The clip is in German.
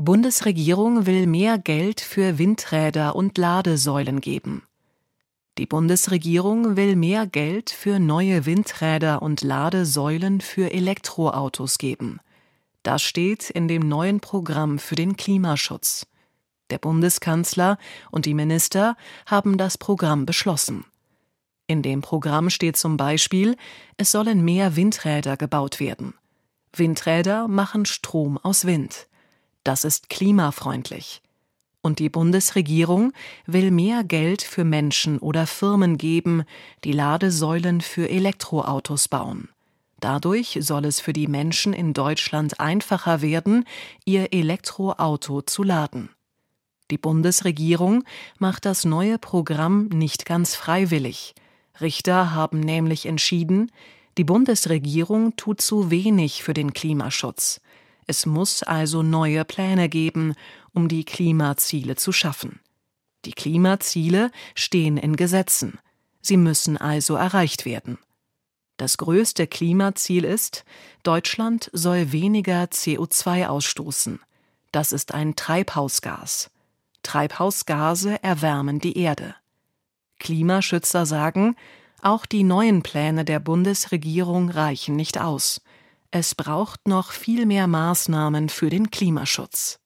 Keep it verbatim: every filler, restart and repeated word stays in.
Bundesregierung will mehr Geld für Windräder und Ladesäulen geben. Die Bundesregierung will mehr Geld für neue Windräder und Ladesäulen für Elektroautos geben. Das steht in dem neuen Programm für den Klimaschutz. Der Bundeskanzler und die Minister haben das Programm beschlossen. In dem Programm steht zum Beispiel, es sollen mehr Windräder gebaut werden. Windräder machen Strom aus Wind. Das ist klimafreundlich. Und die Bundesregierung will mehr Geld für Menschen oder Firmen geben, die Ladesäulen für Elektroautos bauen. Dadurch soll es für die Menschen in Deutschland einfacher werden, ihr Elektroauto zu laden. Die Bundesregierung macht das neue Programm nicht ganz freiwillig. Richter haben nämlich entschieden, die Bundesregierung tut zu wenig für den Klimaschutz. Es muss also neue Pläne geben, um die Klimaziele zu schaffen. Die Klimaziele stehen in Gesetzen. Sie müssen also erreicht werden. Das größte Klimaziel ist, Deutschland soll weniger C O zwei ausstoßen. Das ist ein Treibhausgas. Treibhausgase erwärmen die Erde. Klimaschützer sagen, auch die neuen Pläne der Bundesregierung reichen nicht aus. Es braucht noch viel mehr Maßnahmen für den Klimaschutz.